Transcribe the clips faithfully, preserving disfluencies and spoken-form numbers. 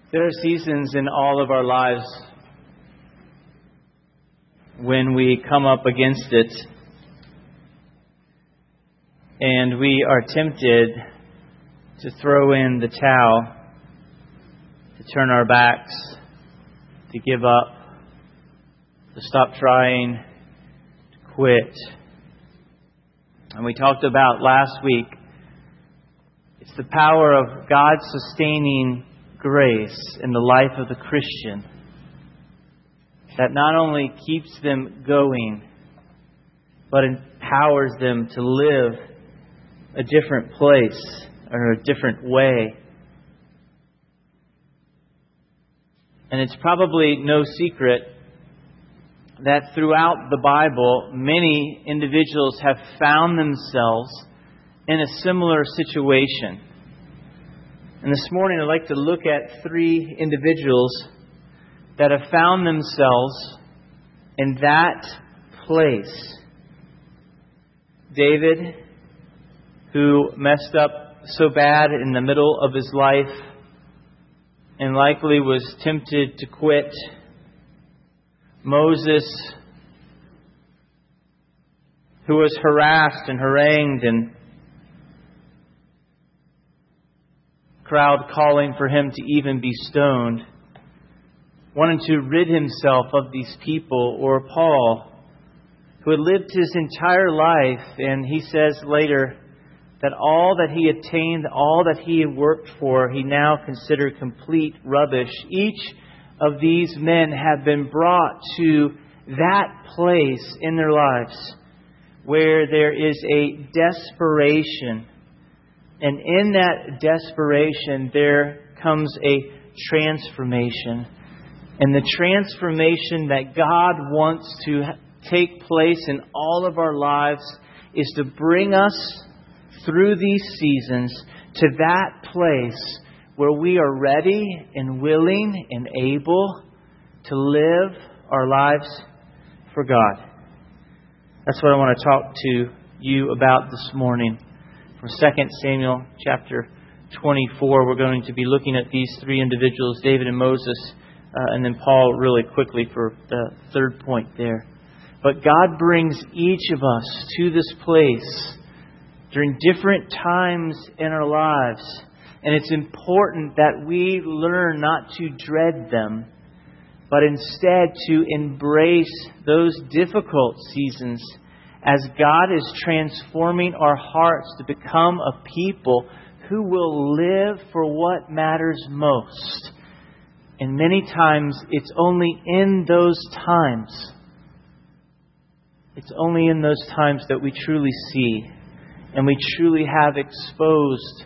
There are seasons in all of our lives when we come up against it and we are tempted to throw in the towel, to turn our backs, to give up, to stop trying, to quit. And we talked about last week, it's the power of God's sustaining grace in the life of the Christian that not only keeps them going, but empowers them to live a different place or a different way. And it's probably no secret that throughout the Bible, many individuals have found themselves in a similar situation. And this morning I'd like to look at three individuals that have found themselves in that place. David, who messed up so bad in the middle of his life and likely was tempted to quit. Moses, who was harassed and harangued and crowd calling for him to even be stoned, wanted to rid himself of these people. Or Paul, who had lived his entire life, and he says later that all that he attained, all that he had worked for, he now considered complete rubbish. Each of these men have been brought to that place in their lives where there is a desperation. And in that desperation, there comes a transformation. And the transformation that God wants to take place in all of our lives is to bring us through these seasons to that place where we are ready and willing and able to live our lives for God. That's what I want to talk to you about this morning. From Second Samuel chapter twenty-four, we're going to be looking at these three individuals, David and Moses, uh, and then Paul really quickly for the third point there. But God brings each of us to this place during different times in our lives. And it's important that we learn not to dread them, but instead to embrace those difficult seasons as God is transforming our hearts to become a people who will live for what matters most. And many times it's only in those times, it's only in those times that we truly see and we truly have exposed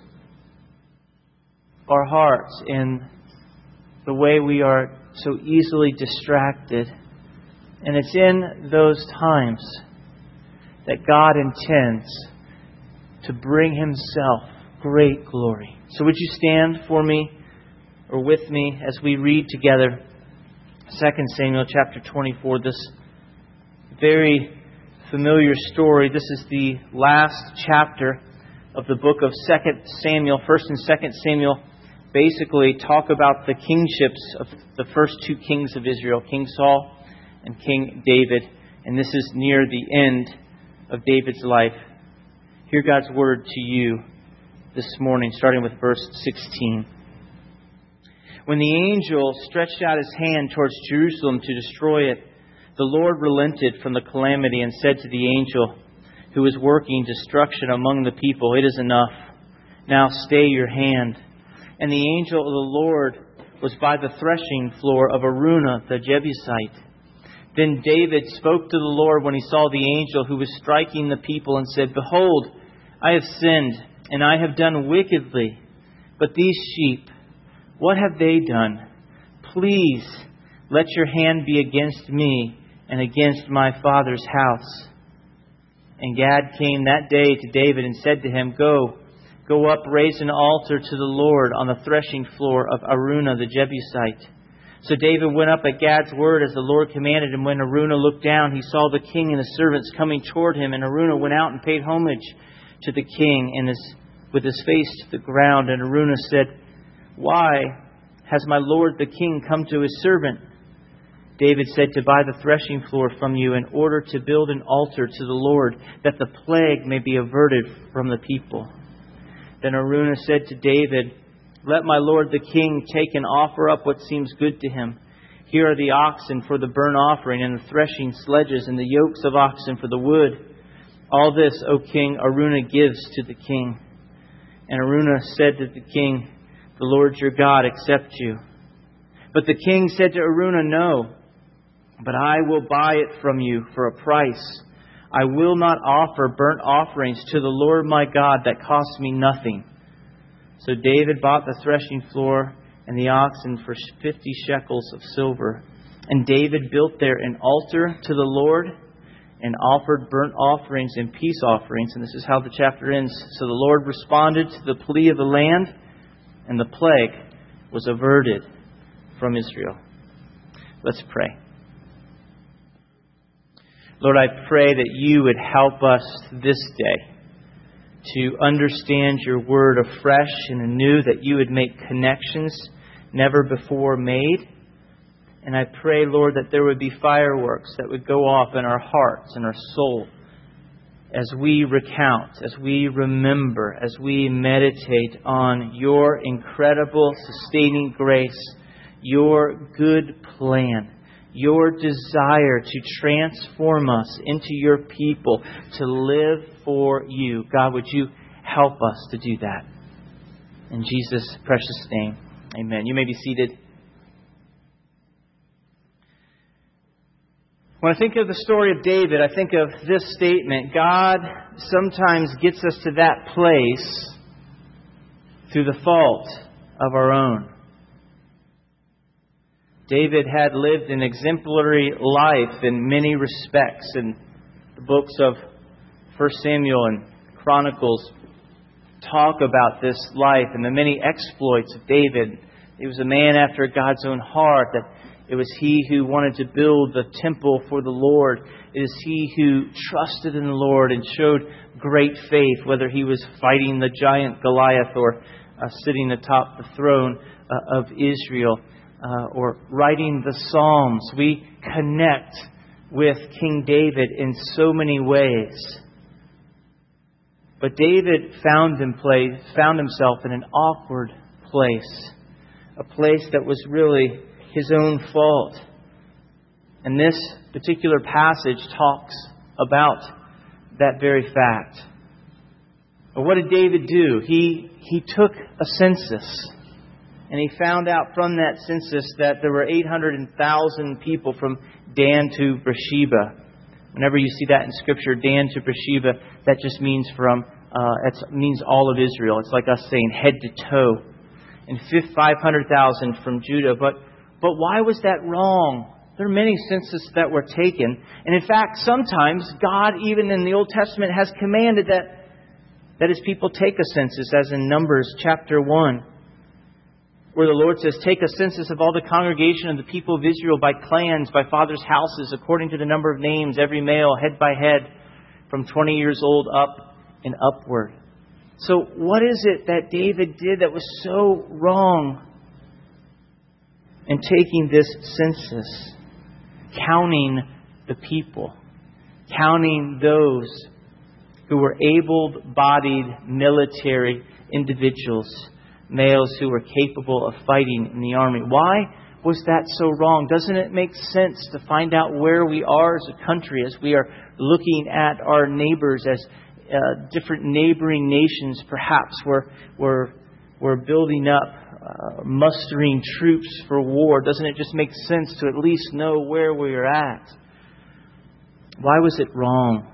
our hearts in the way we are so easily distracted. And it's in those times that God intends to bring Himself great glory. So would you stand for me or with me as we read together Second Samuel chapter twenty-four, this very familiar story. This is the last chapter of the book of Second Samuel. First and Second Samuel basically talk about the kingships of the first two kings of Israel, King Saul and King David. And this is near the end of David's life. Hear God's word to you this morning, starting with verse sixteen. When the angel stretched out his hand towards Jerusalem to destroy it, the Lord relented from the calamity and said to the angel who was working destruction among the people, "It is enough. Now stay your hand." And the angel of the Lord was by the threshing floor of Araunah the Jebusite. Then David spoke to the Lord when he saw the angel who was striking the people and said, "Behold, I have sinned, and I have done wickedly. But these sheep, what have they done? Please let your hand be against me and against my father's house." And Gad came that day to David and said to him, Go, go up, raise an altar to the Lord on the threshing floor of Araunah the Jebusite. So David went up at Gad's word as the Lord commanded, and when Araunah looked down, he saw the king and his servants coming toward him. And Araunah went out and paid homage to the king and his, with his face to the ground. And Araunah said, "Why has my lord the king come to his servant?" David said, "To buy the threshing floor from you in order to build an altar to the Lord, that the plague may be averted from the people." Then Araunah said to David, "Let my lord the king take and offer up what seems good to him. Here are the oxen for the burnt offering, and the threshing sledges, and the yokes of oxen for the wood. All this, O king, Araunah gives to the king." And Araunah said to the king, "The Lord your God accept you." But the king said to Araunah, "No, but I will buy it from you for a price. I will not offer burnt offerings to the Lord my God that cost me nothing." So David bought the threshing floor and the oxen for fifty shekels of silver. And David built there an altar to the Lord and offered burnt offerings and peace offerings. And this is how the chapter ends. So the Lord responded to the plea of the land, and the plague was averted from Israel. Let's pray. Lord, I pray that you would help us this day to understand your word afresh and anew, that you would make connections never before made. And I pray, Lord, that there would be fireworks that would go off in our hearts and our soul as we recount, as we remember, as we meditate on your incredible sustaining grace, your good plan, your desire to transform us into your people, to live for you. God, would you help us to do that? In Jesus' precious name, amen. You may be seated. When I think of the story of David, I think of this statement: God sometimes gets us to that place through the fault of our own. David had lived an exemplary life in many respects. And the books of First Samuel and Chronicles talk about this life and the many exploits of David. He was a man after God's own heart. That it was he who wanted to build the temple for the Lord. It is he who trusted in the Lord and showed great faith, whether he was fighting the giant Goliath or uh, sitting atop the throne uh, of Israel. Uh, or writing the Psalms. We connect with King David in so many ways. But David found, him place, found himself in an awkward place. A place that was really his own fault. And this particular passage talks about that very fact. But what did David do? He, he took a census. And he found out from that census that there were eight hundred thousand people from Dan to Beersheba. Whenever you see that in Scripture, Dan to Beersheba, that just means from uh, it means all of Israel. It's like us saying head to toe. And five hundred thousand from Judah. But but why was that wrong? There are many censuses that were taken. And in fact, sometimes God, even in the Old Testament, has commanded that, that His people take a census, as in Numbers chapter one. Where the Lord says, "Take a census of all the congregation of the people of Israel by clans, by fathers' houses, according to the number of names, every male, head by head, from twenty years old up and upward." So what is it that David did that was so wrong in taking this census? Counting the people. Counting those who were able-bodied military individuals. Males who were capable of fighting in the army. Why was that so wrong? Doesn't it make sense to find out where we are as a country, as we are looking at our neighbors, as uh, different neighboring nations perhaps were, were, were building up, uh, mustering troops for war? Doesn't it just make sense to at least know where we are at? Why was it wrong?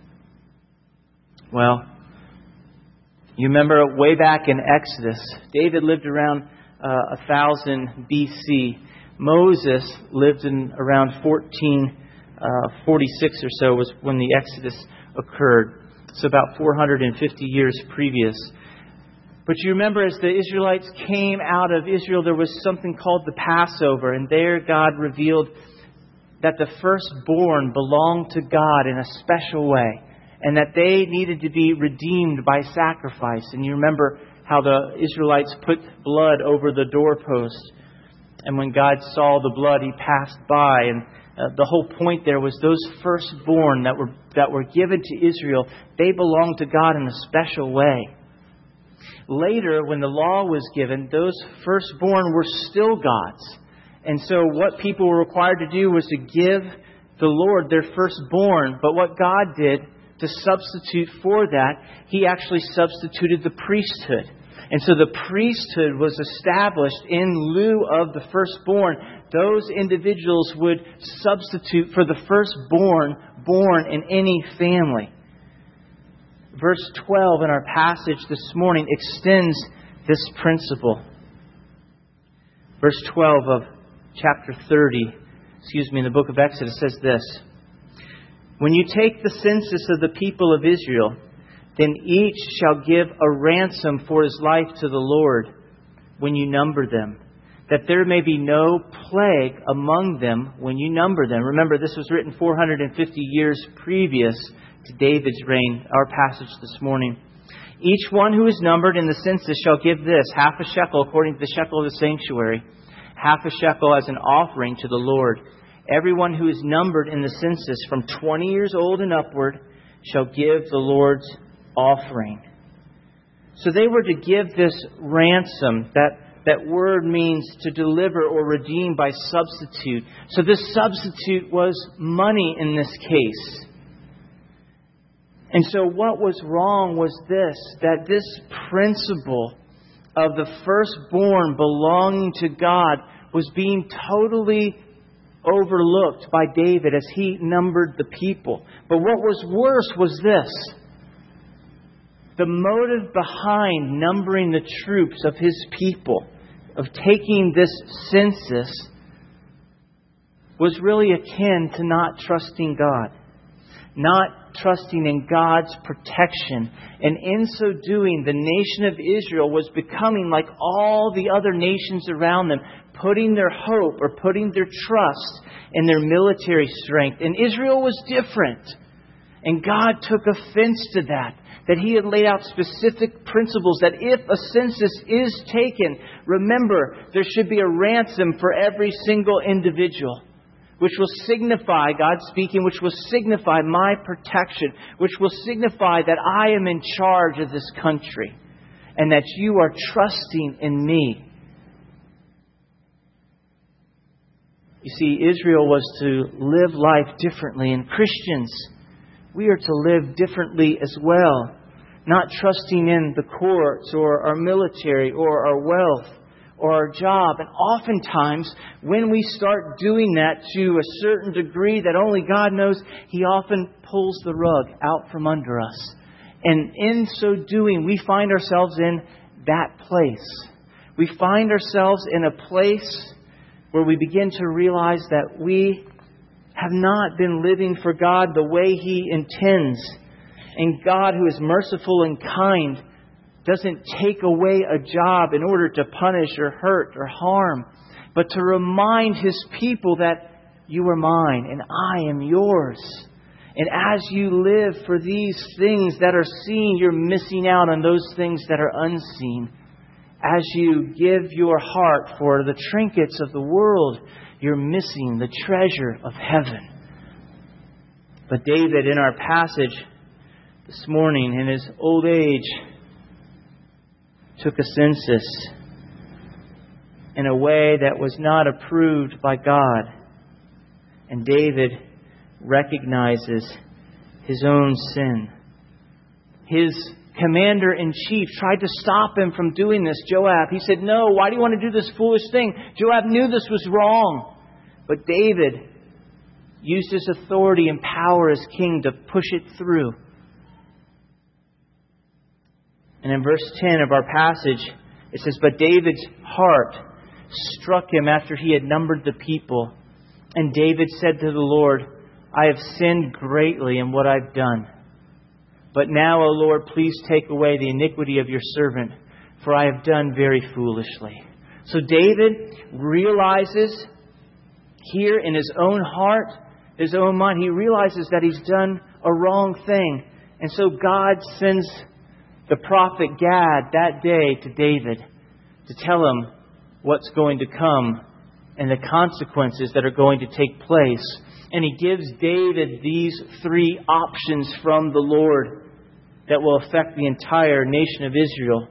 Well, you remember way back in Exodus, David lived around uh, one thousand B C. Moses lived in around fourteen forty-six or so was when the Exodus occurred. So about four hundred fifty years previous. But you remember, as the Israelites came out of Israel, there was something called the Passover. And there God revealed that the firstborn belonged to God in a special way. And that they needed to be redeemed by sacrifice. And you remember how the Israelites put blood over the doorpost And when God saw the blood, He passed by. And uh, the whole point there was those firstborn that were that were given to Israel, they belonged to God in a special way. Later, when the law was given, those firstborn were still God's. And so what people were required to do was to give the Lord their firstborn. But what God did to substitute for that, He actually substituted the priesthood. And so the priesthood was established in lieu of the firstborn. Those individuals would substitute for the firstborn born in any family. Verse twelve in our passage this morning extends this principle. Verse twelve of chapter thirty, excuse me, in the book of Exodus says this: "When you take the census of the people of Israel, then each shall give a ransom for his life to the Lord when you number them, that there may be no plague among them when you number them." Remember, this was written four hundred fifty years previous to David's reign, our passage this morning. "Each one who is numbered in the census shall give this, half a shekel according to the shekel of the sanctuary, half a shekel as an offering to the Lord. Everyone who is numbered in the census from twenty years old and upward shall give the Lord's offering." So they were to give this ransom. That, that word means to deliver or redeem by substitute. So this substitute was money in this case. And so what was wrong was this, that this principle of the firstborn belonging to God was being totally overlooked by David as he numbered the people. But what was worse was this: the motive behind numbering the troops of His people, of taking this census, was really akin to not trusting God, not trusting in God's protection. And in so doing, the nation of Israel was becoming like all the other nations around them, putting their hope or putting their trust in their military strength. And Israel was different. And God took offense to that. That He had laid out specific principles that if a census is taken, remember, there should be a ransom for every single individual, which will signify, God speaking, which will signify my protection, which will signify that I am in charge of this country and that you are trusting in me. You see, Israel was to live life differently, and Christians, we are to live differently as well. Not trusting in the courts or our military or our wealth or our job. And oftentimes, when we start doing that to a certain degree that only God knows, He often pulls the rug out from under us. And in so doing, we find ourselves in that place. We find ourselves in a place where we begin to realize that we have not been living for God the way He intends. And God, who is merciful and kind, doesn't take away a job in order to punish or hurt or harm, but to remind His people that you are mine and I am yours. And as you live for these things that are seen, you're missing out on those things that are unseen. As you give your heart for the trinkets of the world, you're missing the treasure of heaven. But David, in our passage this morning, in his old age, took a census in a way that was not approved by God. And David recognizes his own sin. His commander-in-chief tried to stop him from doing this, Joab. He said, "No, why do you want to do this foolish thing?" Joab knew this was wrong. But David used his authority and power as king to push it through. And in verse ten of our passage, it says, "But David's heart struck him after he had numbered the people. And David said to the Lord, I have sinned greatly in what I've done. But now, O Lord, please take away the iniquity of your servant, for I have done very foolishly." So David realizes here in his own heart, his own mind, he realizes that he's done a wrong thing. And so God sends the prophet Gad that day to David to tell him what's going to come and the consequences that are going to take place. And He gives David these three options from the Lord that will affect the entire nation of Israel.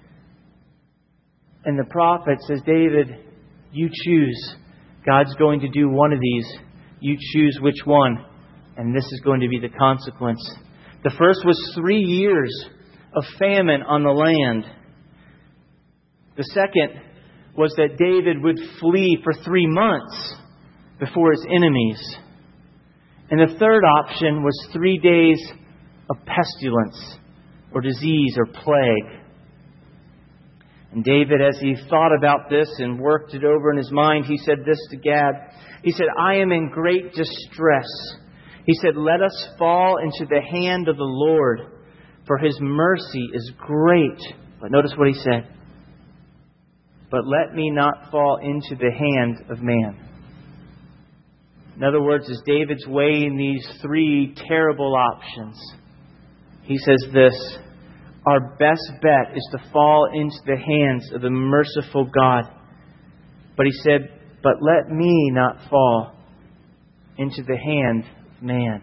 And the prophet says, David, you choose. God's going to do one of these. You choose which one. And this is going to be the consequence. The first was three years of famine on the land. The second was that David would flee for three months before his enemies. And the third option was three days of pestilence or disease or plague. And David, as he thought about this and worked it over in his mind, he said this to Gad. He said, I am in great distress. He said, let us fall into the hand of the Lord, for His mercy is great. But notice what he said. But let me not fall into the hand of man. In other words, as David's weighing these three terrible options, he says this, our best bet is to fall into the hands of the merciful God. But he said, but let me not fall into the hand of man.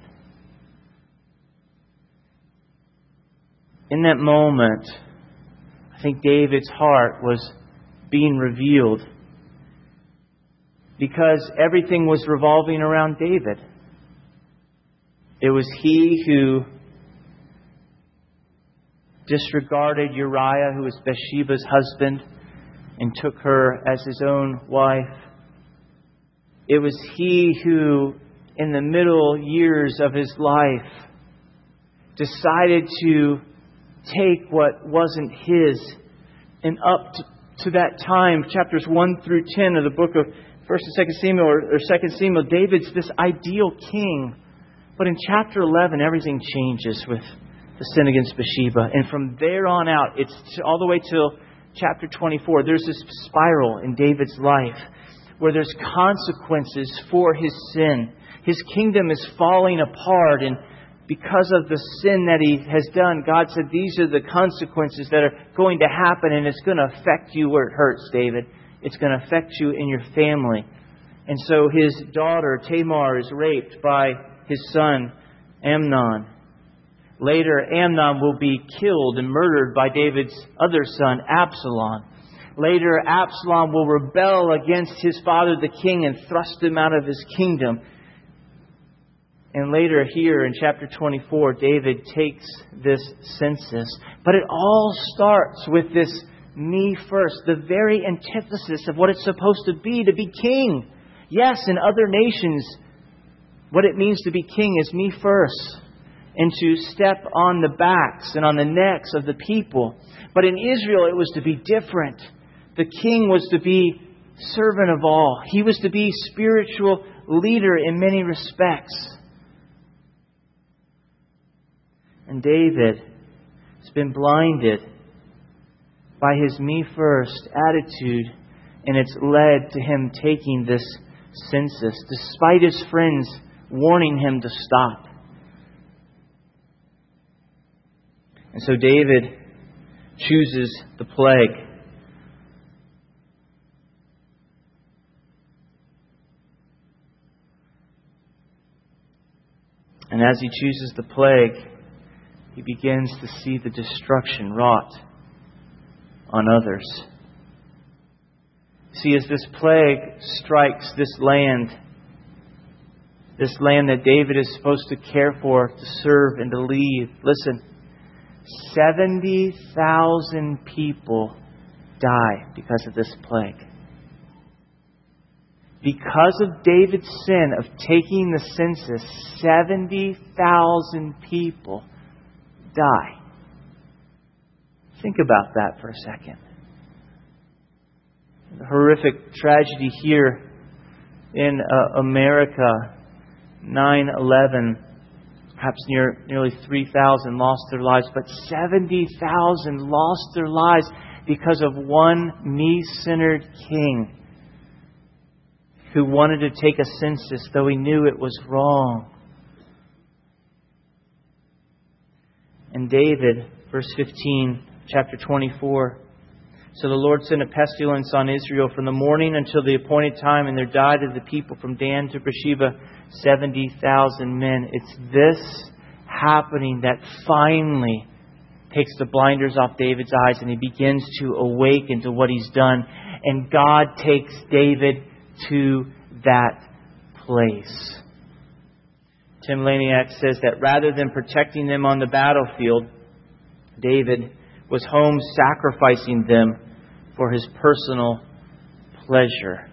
In that moment, I think David's heart was being revealed, because everything was revolving around David. It was he who disregarded Uriah, who was Bathsheba's husband, and took her as his own wife. It was he who, in the middle years of his life, decided to take what wasn't his. And up to, to that time, chapters one through ten of the book of First and Second Samuel, or, or Second Samuel, David's this ideal king. But in chapter eleven, everything changes with the sin against Bathsheba. And from there on out, it's all the way till chapter twenty-four. There's this spiral in David's life where there's consequences for his sin. His kingdom is falling apart, and because of the sin that he has done, God said, these are the consequences that are going to happen, and it's going to affect you where it hurts, David. It's going to affect you in your family. And so his daughter, Tamar, is raped by his son, Amnon. Later, Amnon will be killed and murdered by David's other son, Absalom. Later, Absalom will rebel against his father, the king, and thrust him out of his kingdom. And later here in chapter twenty-four, David takes this census. But it all starts with this me first, the very antithesis of what it's supposed to be, to be king. Yes, in other nations, what it means to be king is me first, and to step on the backs and on the necks of the people. But in Israel, it was to be different. The king was to be servant of all. He was to be spiritual leader in many respects. And David has been blinded by his me first attitude, and it's led to him taking this census, despite his friends warning him to stop. And so David chooses the plague. And as he chooses the plague, he begins to see the destruction wrought on others. See, as this plague strikes this land, this land that David is supposed to care for, to serve, and to lead, listen, seventy thousand people die because of this plague. Because of David's sin of taking the census, seventy thousand people die. Think about that for a second. The horrific tragedy here in uh, America, nine eleven, perhaps near, nearly three thousand lost their lives, but seventy thousand lost their lives because of one me-centered king who wanted to take a census, though he knew it was wrong. And David, verse fifteen, chapter twenty-four, So the Lord sent a pestilence on Israel from the morning until the appointed time, and there died of the people from Dan to Beersheba seventy thousand men. It's this happening that finally takes the blinders off David's eyes, and he begins to awaken to what he's done. And God takes David to that place. Tim Laniak says that rather than protecting them on the battlefield, David was home sacrificing them for his personal pleasure.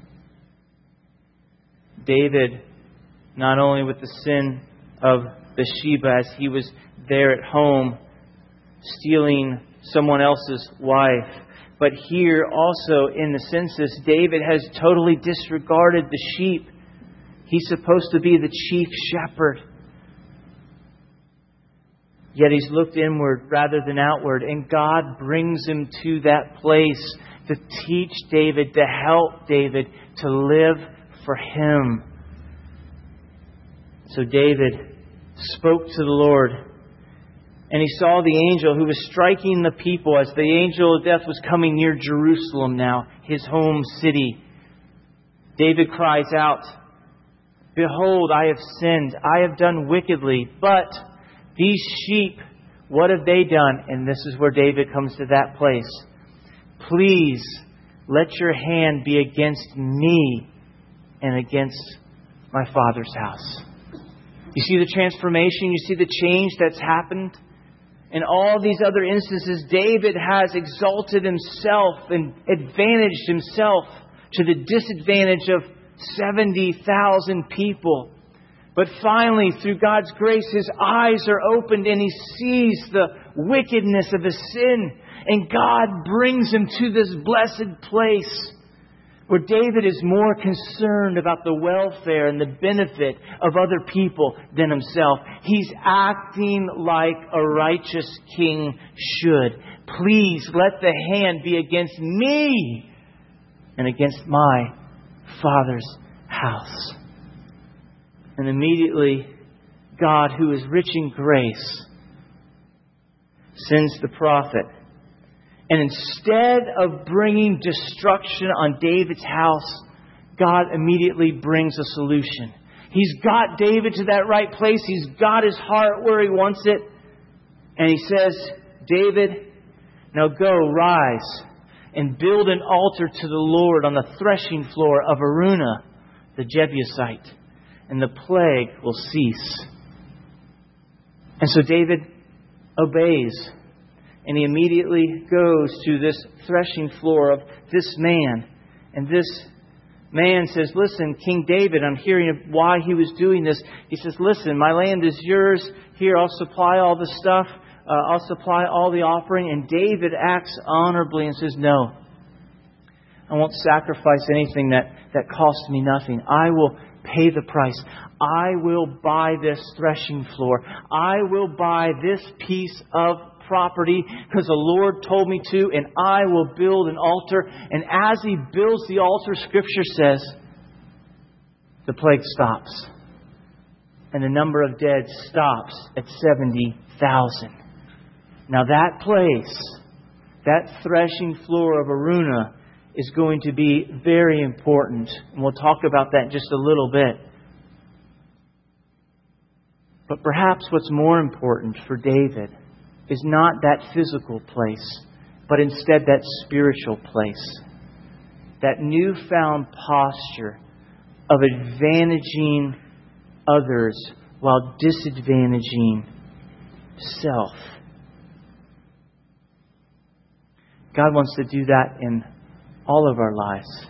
David, not only with the sin of Bathsheba as he was there at home stealing someone else's wife, but here also in the census, David has totally disregarded the sheep. He's supposed to be the chief shepherd. Yet he's looked inward rather than outward. And God brings him to that place to teach David, to help David to live for Him. So David spoke to the Lord. And he saw the angel who was striking the people as the angel of death was coming near Jerusalem now, his home city. David cries out, "Behold, I have sinned. I have done wickedly. But these sheep, what have they done?" And this is where David comes to that place. "Please let your hand be against me and against my father's house." You see the transformation? You see the change that's happened? In all these other instances, David has exalted himself and advantaged himself to the disadvantage of seventy thousand people. But finally, through God's grace, his eyes are opened and he sees the wickedness of his sin. And God brings him to this blessed place where David is more concerned about the welfare and the benefit of other people than himself. He's acting like a righteous king should. "Please let the hand be against me and against my father's house." And immediately, God, who is rich in grace, sends the prophet. And instead of bringing destruction on David's house, God immediately brings a solution. He's got David to that right place. He's got his heart where he wants it. And he says, "David, now go, rise, and build an altar to the Lord on the threshing floor of Araunah, the Jebusite, and the plague will cease." And so David obeys. And he immediately goes to this threshing floor of this man. And this man says, "Listen, King David," I'm hearing why he was doing this. He says, "Listen, my land is yours. Here, I'll supply all the stuff. Uh, I'll supply all the offering." And David acts honorably and says, "No, I won't sacrifice anything that, that costs me nothing. I will pay the price. I will buy this threshing floor. I will buy this piece of property because the Lord told me to, and I will build an altar." And as he builds the altar, Scripture says, the plague stops. And the number of dead stops at seventy thousand. Now that place, that threshing floor of Araunah, is going to be very important. And we'll talk about that in just a little bit. But perhaps what's more important for David is not that physical place, but instead that spiritual place. That newfound posture of advantaging others while disadvantaging self. God wants to do that in all of our lives.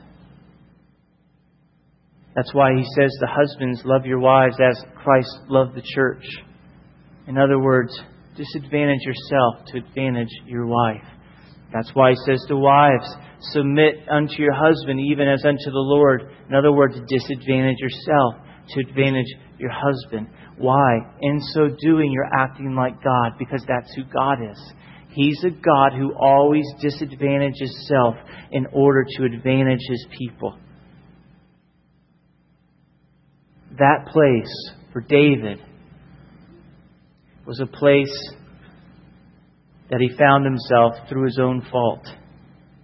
That's why He says to husbands, "Love your wives as Christ loved the church." In other words, disadvantage yourself to advantage your wife. That's why He says to wives, "Submit unto your husband even as unto the Lord." In other words, disadvantage yourself to advantage your husband. Why? In so doing, you're acting like God, because that's who God is. He's a God who always disadvantages self in order to advantage His people. That place for David was a place that he found himself through his own fault.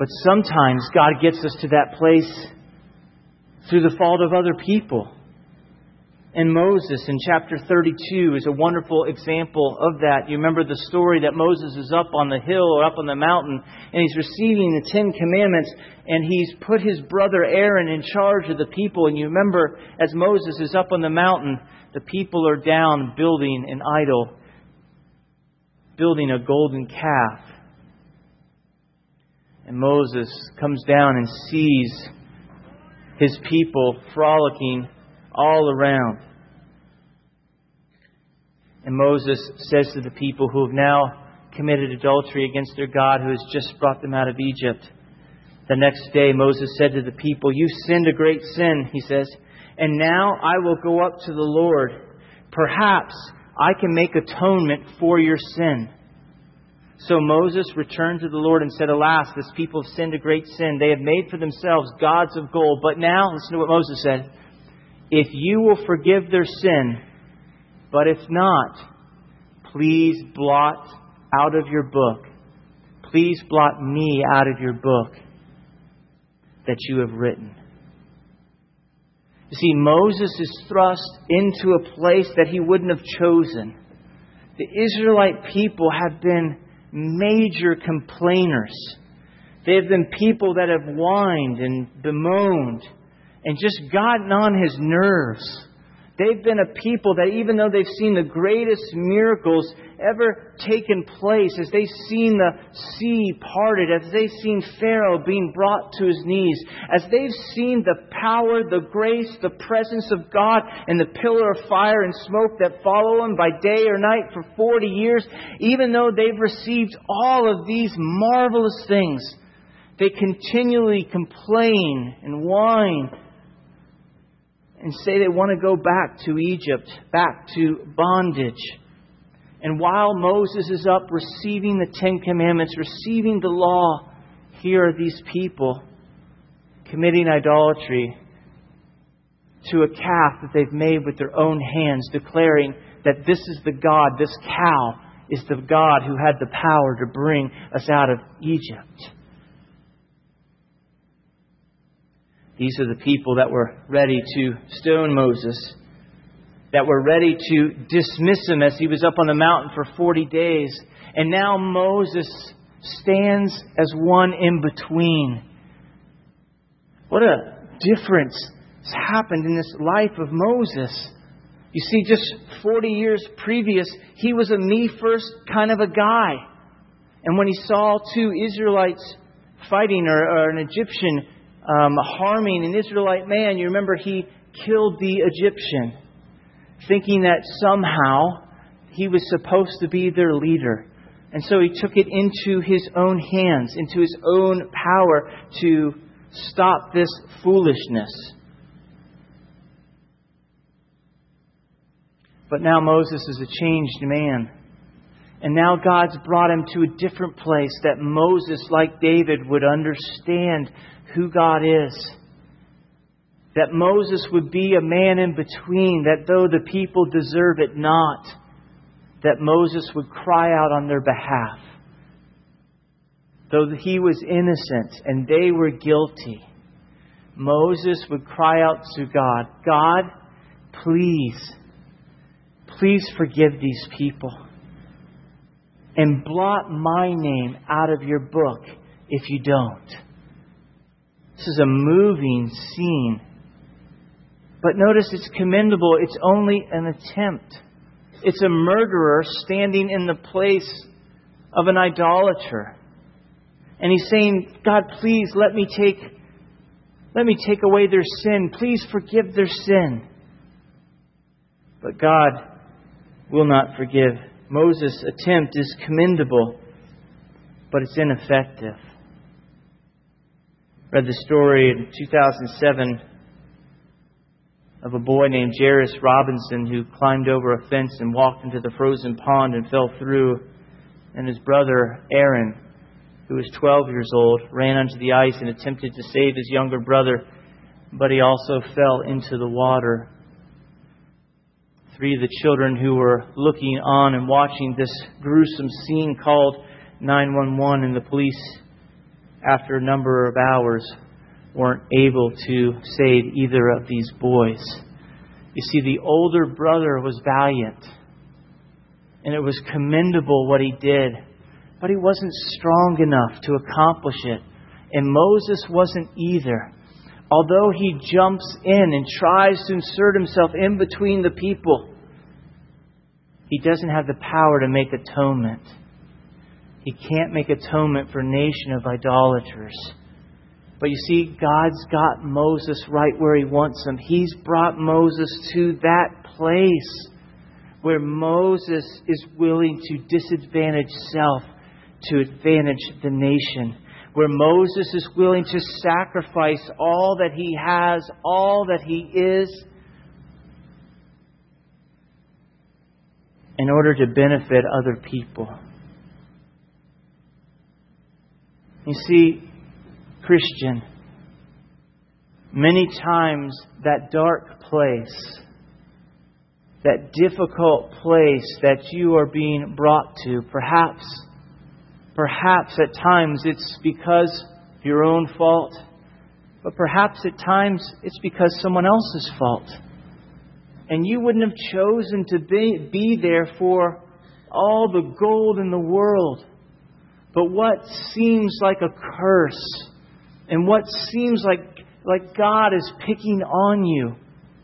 But sometimes God gets us to that place through the fault of other people. And Moses in chapter thirty-two is a wonderful example of that. You remember the story that Moses is up on the hill or up on the mountain, and he's receiving the Ten Commandments, and he's put his brother Aaron in charge of the people. And you remember, as Moses is up on the mountain, the people are down building an idol, building a golden calf. And Moses comes down and sees his people frolicking all around. And Moses says to the people who have now committed adultery against their God who has just brought them out of Egypt. The next day Moses said to the people, "You've sinned a great sin," he says, "and now I will go up to the Lord. Perhaps I can make atonement for your sin." So Moses returned to the Lord and said, "Alas, this people have sinned a great sin. They have made for themselves gods of gold. But now," listen to what Moses said, "if you will forgive their sin, but if not, please blot out of your book, please blot me out of your book that you have written." You see, Moses is thrust into a place that he wouldn't have chosen. The Israelite people have been major complainers. They have been people that have whined and bemoaned and just gotten on his nerves. They've been a people that, even though they've seen the greatest miracles ever taken place, as they've seen the sea parted, as they've seen Pharaoh being brought to his knees, as they've seen the power, the grace, the presence of God, and the pillar of fire and smoke that follow them by day or night for forty years, even though they've received all of these marvelous things, they continually complain and whine and say they want to go back to Egypt, back to bondage. And while Moses is up receiving the Ten Commandments, receiving the law, here are these people committing idolatry to a calf that they've made with their own hands, declaring that this is the God, this cow is the God who had the power to bring us out of Egypt. These are the people that were ready to stone Moses, that were ready to dismiss him as he was up on the mountain for forty days. And now Moses stands as one in between. What a difference has happened in this life of Moses. You see, just forty years previous, he was a me-first kind of a guy. And when he saw two Israelites fighting, or, or an Egyptian Um, harming an Israelite man, you remember he killed the Egyptian, thinking that somehow he was supposed to be their leader. And so he took it into his own hands, into his own power to stop this foolishness. But now Moses is a changed man. And now God's brought him to a different place that Moses, like David, would understand who God is. That Moses would be a man in between, that though the people deserve it not, that Moses would cry out on their behalf. Though he was innocent and they were guilty, Moses would cry out to God, "God, please, please forgive these people. And blot my name out of your book if you don't." This is a moving scene. But notice it's commendable. It's only an attempt. It's a murderer standing in the place of an idolater. And he's saying, "God, please let me take, let me take away their sin. Please forgive their sin." But God will not forgive. Moses' attempt is commendable, but it's ineffective. I read the story in two thousand seven of a boy named Jairus Robinson who climbed over a fence and walked into the frozen pond and fell through. And his brother Aaron, who was twelve years old, ran onto the ice and attempted to save his younger brother, but he also fell into the water. Three of the children who were looking on and watching this gruesome scene called nine one one, and the police after a number of hours, weren't able to save either of these boys. You see, the older brother was valiant, and it was commendable what he did, but he wasn't strong enough to accomplish it. And Moses wasn't either. Although he jumps in and tries to insert himself in between the people, he doesn't have the power to make atonement. He can't make atonement for a nation of idolaters. But you see, God's got Moses right where He wants him. He's brought Moses to that place where Moses is willing to disadvantage self to advantage the nation. Where Moses is willing to sacrifice all that he has, all that he is, in order to benefit other people. You see, Christian, many times that dark place, that difficult place that you are being brought to, perhaps, perhaps at times it's because of your own fault, but perhaps at times it's because someone else's fault. And you wouldn't have chosen to be, be there for all the gold in the world. But what seems like a curse, and what seems like, like God is picking on you,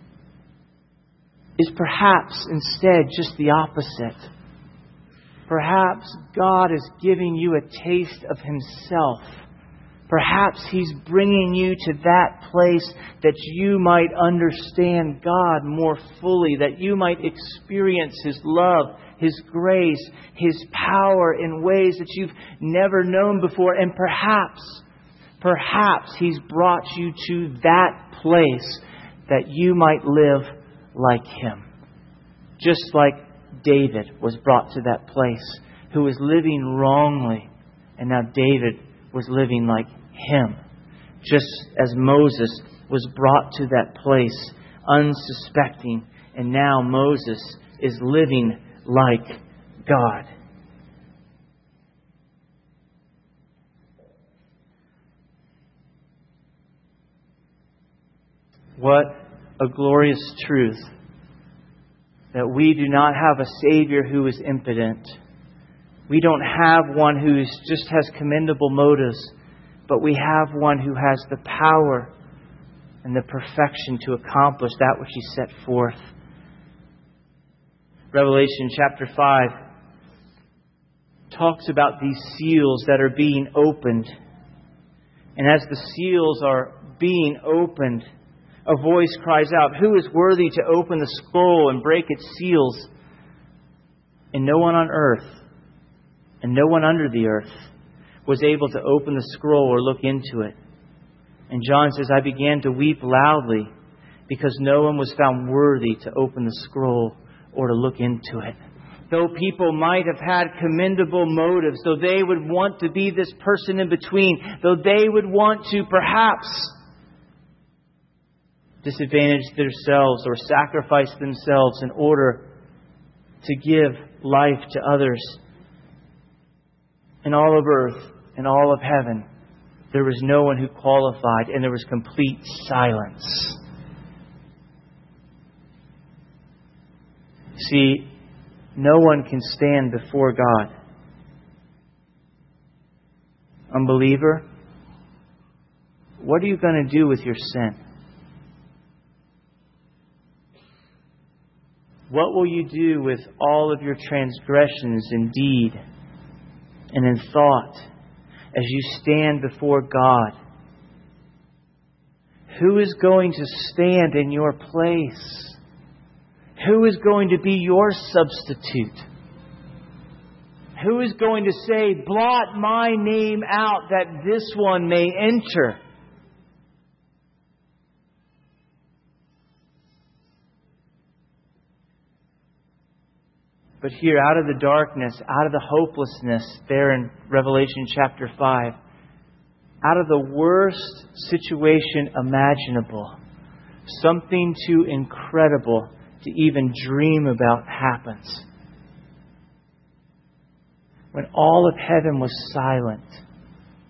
is perhaps instead just the opposite. Perhaps God is giving you a taste of Himself. Perhaps He's bringing you to that place that you might understand God more fully, that you might experience His love, His grace, His power in ways that you've never known before. And perhaps, perhaps He's brought you to that place that you might live like Him. Just like David was brought to that place, who was living wrongly, and now David was living like him. Just as Moses was brought to that place unsuspecting, and now Moses is living like God. What a glorious truth that we do not have a Savior who is impotent. We don't have one who just has commendable motives, but we have one who has the power and the perfection to accomplish that which He set forth. Revelation chapter five talks about these seals that are being opened. And as the seals are being opened, a voice cries out, "Who is worthy to open the scroll and break its seals?" And no one on earth and no one under the earth was able to open the scroll or look into it. And John says, "I began to weep loudly because no one was found worthy to open the scroll or to look into it." Though people might have had commendable motives, though they would want to be this person in between, though they would want to perhaps disadvantage themselves or sacrifice themselves in order to give life to others, in all of earth and all of heaven, there was no one who qualified, and there was complete silence. See, no one can stand before God. Unbeliever, what are you going to do with your sin? What will you do with all of your transgressions in deed and in thought as you stand before God? Who is going to stand in your place? Who is going to be your substitute? Who is going to say, "Blot my name out that this one may enter"? But here, out of the darkness, out of the hopelessness, there in Revelation chapter five, out of the worst situation imaginable, something too incredible to even dream about happens. When all of heaven was silent,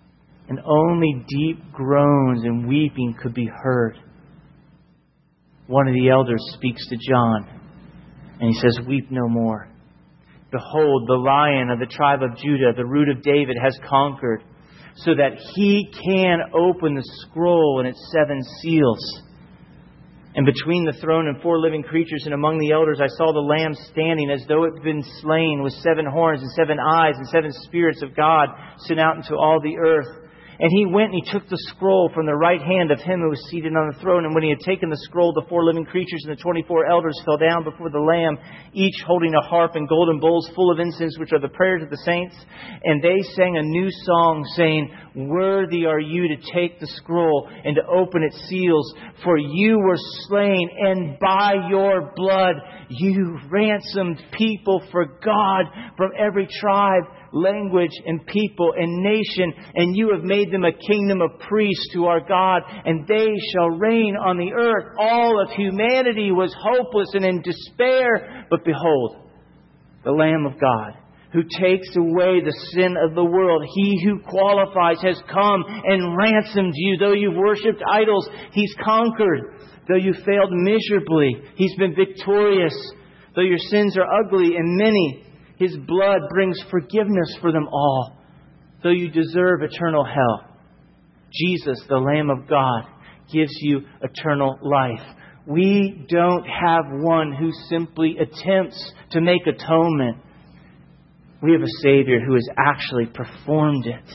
and only deep groans and weeping could be heard. One of the elders speaks to John, and he says, "Weep no more. Behold, the Lion of the tribe of Judah, the Root of David, has conquered, so that He can open the scroll and its seven seals." And between the throne and four living creatures and among the elders, I saw the Lamb standing as though it had been slain, with seven horns and seven eyes and seven spirits of God sent out into all the earth. And He went and He took the scroll from the right hand of Him who was seated on the throne. And when He had taken the scroll, the four living creatures and the twenty-four elders fell down before the Lamb, each holding a harp and golden bowls full of incense, which are the prayers of the saints. And they sang a new song, saying, "Worthy are You to take the scroll and to open its seals. For You were slain, and by Your blood You ransomed people for God from every tribe, language, and people and nation. And You have made them a kingdom of priests to our God, and they shall reign on the earth." All of humanity was hopeless and in despair. But behold, the Lamb of God, who takes away the sin of the world, He who qualifies has come and ransomed you. Though you've worshipped idols, He's conquered. Though you failed miserably, He's been victorious. Though your sins are ugly and many, His blood brings forgiveness for them all. Though you deserve eternal hell, Jesus, the Lamb of God, gives you eternal life. We don't have one who simply attempts to make atonement. We have a Savior who has actually performed it.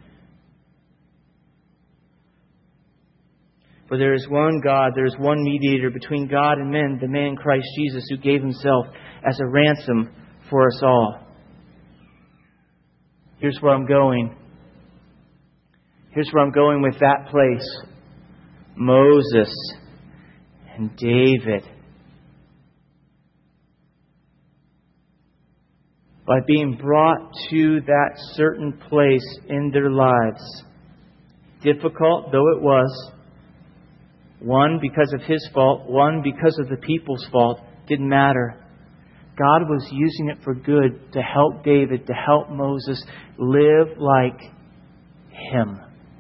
For there is one God, there is one mediator between God and men, the man Christ Jesus, who gave Himself as a ransom for us all. Here's where I'm going. Here's where I'm going with that place. Moses and David. By being brought to that certain place in their lives. Difficult though it was. One because of his fault. One because of the people's fault. Didn't matter. God was using it for good to help David, to help Moses live like Him.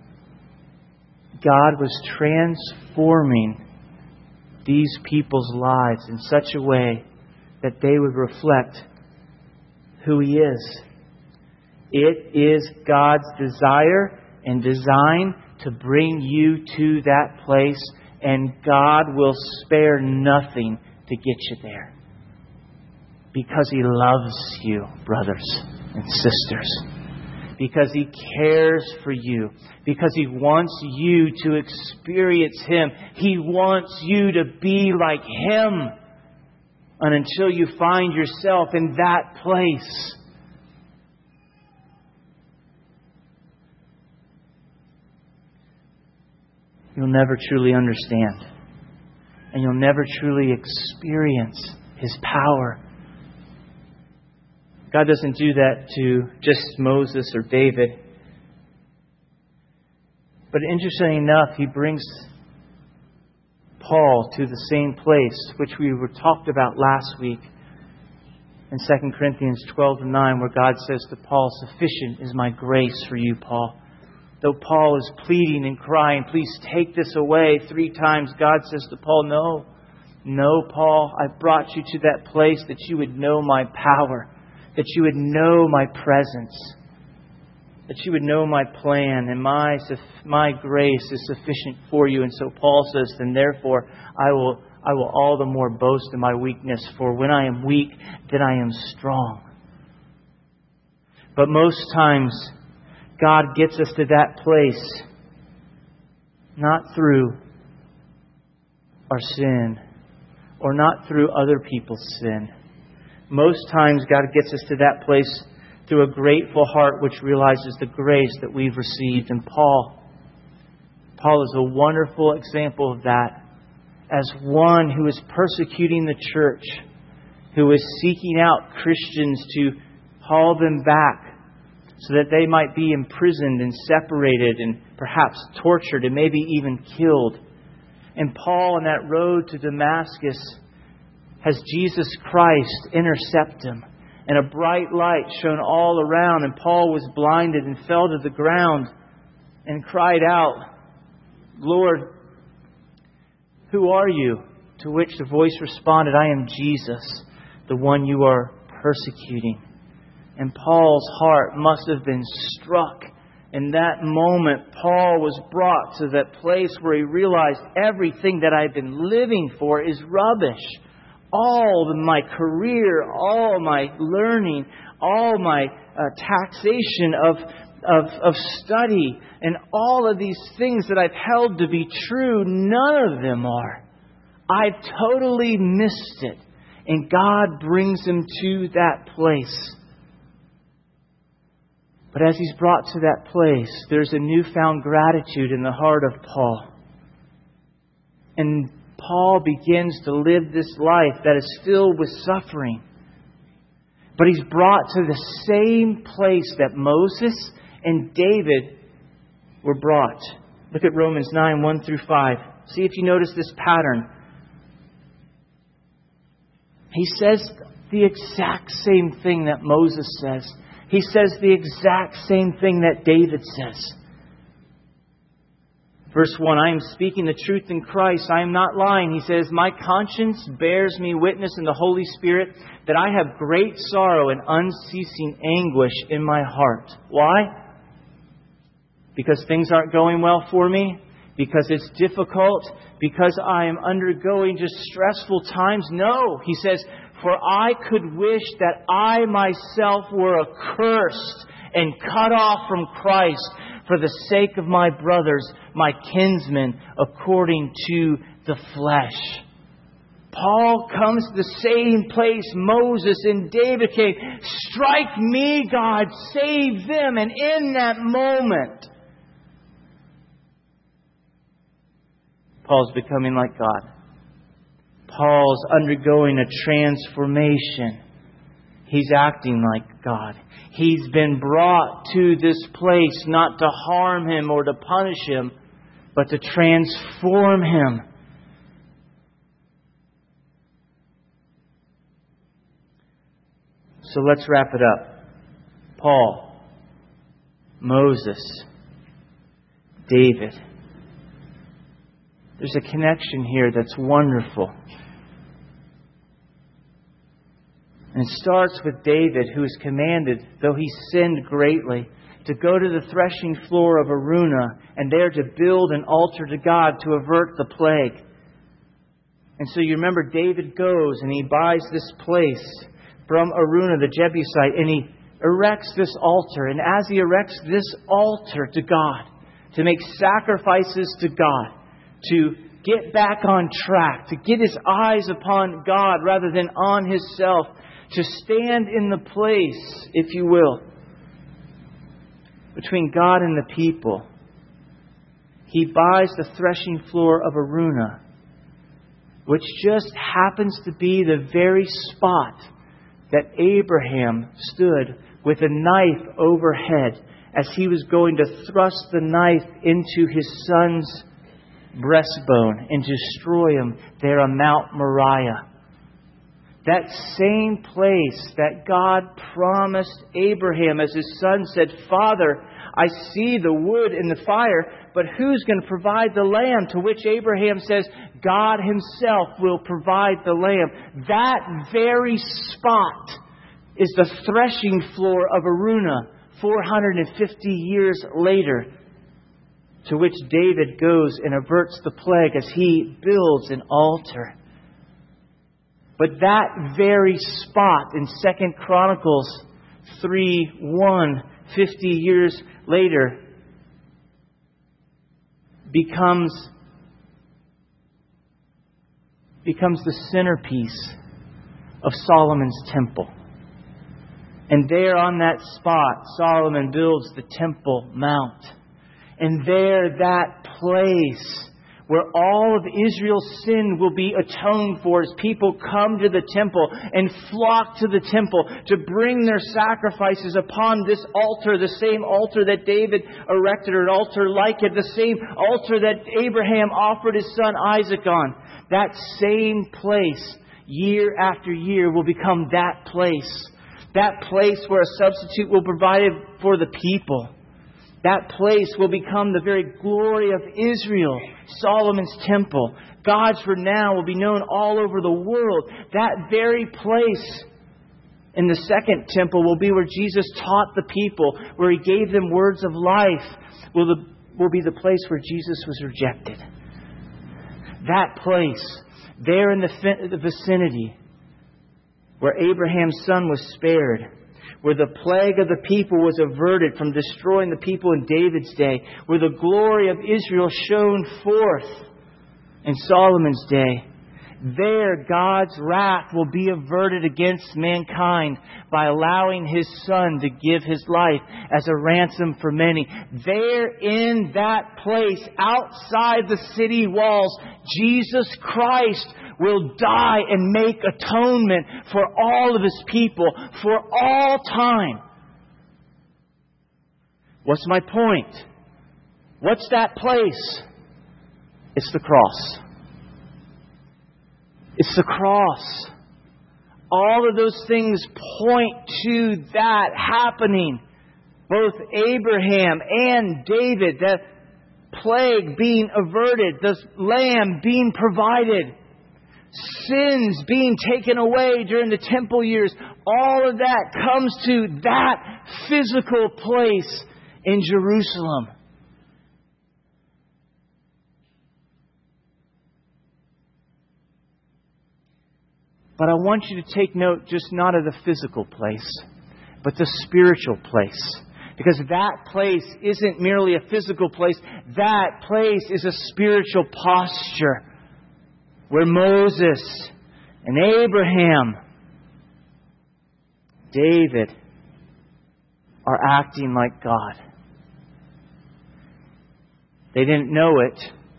God was transforming these people's lives in such a way that they would reflect who He is. It is God's desire and design to bring you to that place, and God will spare nothing to get you there. Because He loves you, brothers and sisters. Because He cares for you. Because He wants you to experience Him. He wants you to be like Him. And until you find yourself in that place, you'll never truly understand. And you'll never truly experience His power. God doesn't do that to just Moses or David. But interestingly enough, He brings Paul to the same place, which we were talked about last week in Second Corinthians twelve and nine, where God says to Paul, "Sufficient is my grace for you, Paul." Though Paul is pleading and crying, "Please take this away," three times, God says to Paul, No, no, Paul, I've brought you to that place that you would know my power, that you would know my presence, that you would know my plan, and my my grace is sufficient for you. And so Paul says, then therefore I will I will all the more boast in my weakness, for when I am weak, then I am strong. But most times, God gets us to that place not through our sin or not through other people's sin. Most times God gets us to that place through a grateful heart which realizes the grace that we've received. And Paul, Paul is a wonderful example of that, as one who is persecuting the church, who is seeking out Christians to haul them back so that they might be imprisoned and separated and perhaps tortured and maybe even killed. And Paul, on that road to Damascus, has Jesus Christ intercept him, and a bright light shone all around, and Paul was blinded and fell to the ground. and cried out, "Lord, who are you?" To which the voice responded, "I am Jesus, the one you are persecuting." And Paul's heart must have been struck. In that moment, Paul was brought to that place where he realized everything that I've been living for is rubbish. All of my career, all my learning, all my uh, taxation of, of, of study, and all of these things that I've held to be true, none of them are. I've totally missed it. And God brings him to that place. But as he's brought to that place, there's a newfound gratitude in the heart of Paul. And Paul begins to live this life that is filled with suffering. But he's brought to the same place that Moses and David were brought. Look at Romans nine, one through five. See if you notice this pattern. He says the exact same thing that Moses says. He says the exact same thing that David says. Verse one, "I am speaking the truth in Christ. I am not lying." He says, "My conscience bears me witness in the Holy Spirit that I have great sorrow and unceasing anguish in my heart." Why? Because things aren't going well for me? Because it's difficult? Because I am undergoing just stressful times? No. He says, "For I could wish that I myself were accursed and cut off from Christ for the sake of my brothers, my kinsmen, according to the flesh." Paul comes to the same place Moses and David came. Strike me, God, save them. And in that moment, Paul's becoming like God. Paul's undergoing a transformation. He's acting like God. He's been brought to this place not to harm him or to punish him, but to transform him. So let's wrap it up. Paul, Moses, David. There's a connection here that's wonderful. And it starts with David, who is commanded, though he sinned greatly, to go to the threshing floor of Araunah and there to build an altar to God to avert the plague. And so you remember David goes and he buys this place from Araunah the Jebusite and he erects this altar. And as he erects this altar to God, to make sacrifices to God, to get back on track, to get his eyes upon God rather than on himself, to stand in the place, if you will, between God and the people. He buys the threshing floor of Araunah, which just happens to be the very spot that Abraham stood with a knife overhead as he was going to thrust the knife into his son's breastbone and destroy him there on Mount Moriah. That same place that God promised Abraham as his son said, "Father, I see the wood and the fire, but who's going to provide the lamb?" To which Abraham says, "God himself will provide the lamb." That very spot is the threshing floor of Araunah four hundred fifty years later, to which David goes and averts the plague as he builds an altar. But that very spot in Second Chronicles three one, fifty years later, becomes, becomes the centerpiece of Solomon's temple. And there on that spot, Solomon builds the Temple Mount. And there, that place where all of Israel's sin will be atoned for as people come to the temple and flock to the temple to bring their sacrifices upon this altar, the same altar that David erected, or an altar like it, the same altar that Abraham offered his son Isaac on. That same place, year after year, will become that place. That place where a substitute will be provided for the people. That place will become the very glory of Israel, Solomon's temple. God's renown will be known all over the world. That very place in the second temple will be where Jesus taught the people, where He gave them words of life, will, the, will be the place where Jesus was rejected. That place, there in the, the vicinity, where Abraham's son was spared, where the plague of the people was averted from destroying the people in David's day, where the glory of Israel shone forth in Solomon's day. There, God's wrath will be averted against mankind by allowing His Son to give His life as a ransom for many. There in that place, outside the city walls, Jesus Christ will die and make atonement for all of His people for all time. What's my point? What's that place? It's the cross. It's the cross. All of those things point to that happening. Both Abraham and David, the plague being averted, the lamb being provided, sins being taken away during the temple years. All of that comes to that physical place in Jerusalem. But I want you to take note just not of the physical place, but the spiritual place. Because that place isn't merely a physical place. That place is a spiritual posture where Moses and Abraham, David, are acting like God. They didn't know it,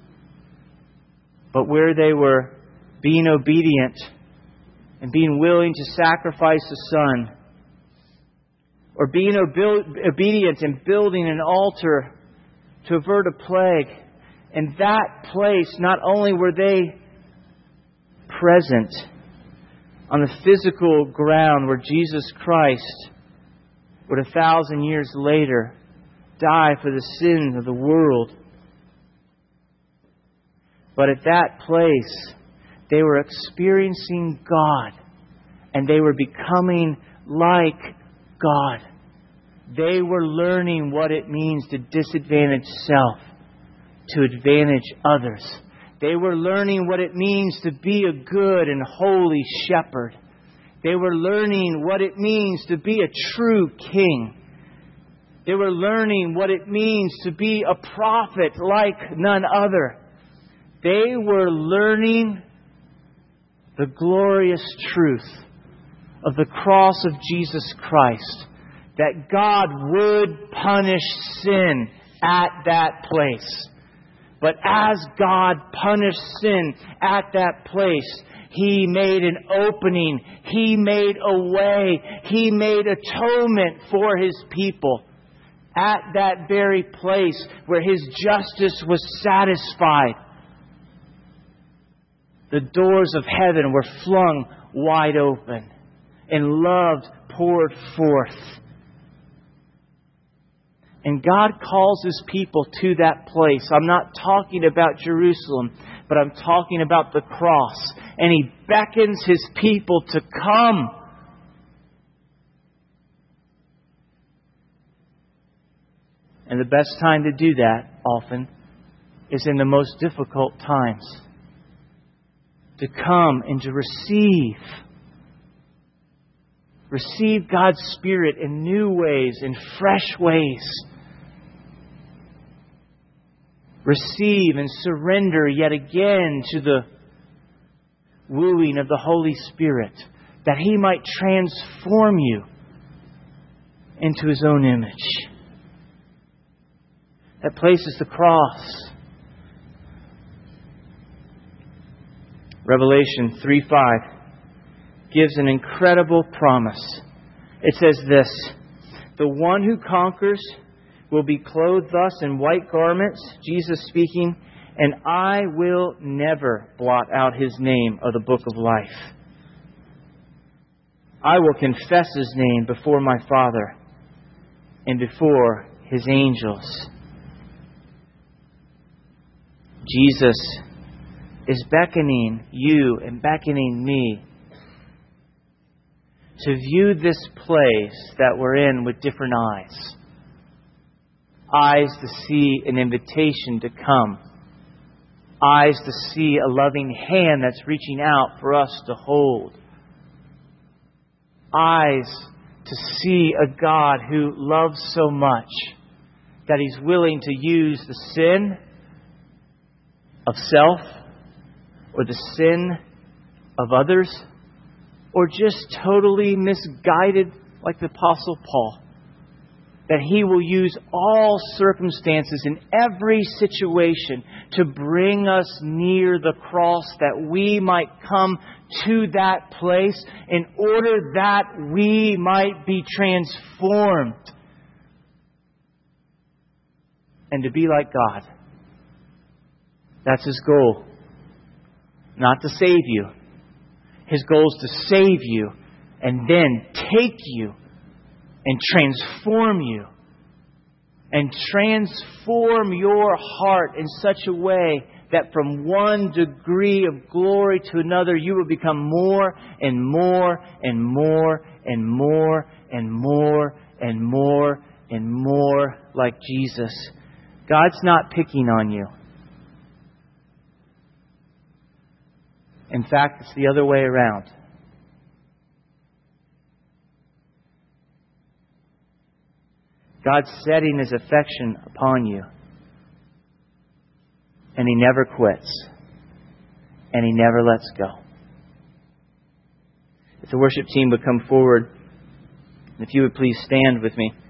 but where they were being obedient and being willing to sacrifice a son, or being obe- obedient and building an altar to avert a plague, in that place, not only were they present on the physical ground where Jesus Christ would a thousand years later die for the sins of the world, but at that place they were experiencing God, and they were becoming like God. They were learning what it means to disadvantage self, to advantage others. They were learning what it means to be a good and holy shepherd. They were learning what it means to be a true king. They were learning what it means to be a prophet like none other. They were learning the glorious truth of the cross of Jesus Christ, that God would punish sin at that place. But as God punished sin at that place, He made an opening. He made a way. He made atonement for His people at that very place where His justice was satisfied. The doors of heaven were flung wide open, and love poured forth. And God calls His people to that place. I'm not talking about Jerusalem, but I'm talking about the cross. And He beckons His people to come. And the best time to do that, often, is in the most difficult times. To come and to receive. Receive God's Spirit in new ways, in fresh ways. Receive and surrender yet again to the wooing of the Holy Spirit, that He might transform you into His own image. That place is the cross. Revelation three five gives an incredible promise. It says this: the one who conquers will be clothed thus in white garments, Jesus speaking, and I will never blot out his name of the book of life. I will confess his name before my Father and before His angels. Jesus is beckoning you and beckoning me to view this place that we're in with different eyes. Eyes to see an invitation to come. Eyes to see a loving hand that's reaching out for us to hold. Eyes to see a God who loves so much that He's willing to use the sin of self or the sin of others, or just totally misguided like the Apostle Paul. That He will use all circumstances in every situation to bring us near the cross, that we might come to that place in order that we might be transformed and to be like God. That's His goal. Not to save you. His goal is to save you and then take you and transform you. And transform your heart in such a way that from one degree of glory to another, you will become more and more and more and more and more and more and more like Jesus. God's not picking on you. In fact, it's the other way around. God's setting His affection upon you. And He never quits. And He never lets go. If the worship team would come forward, if you would please stand with me.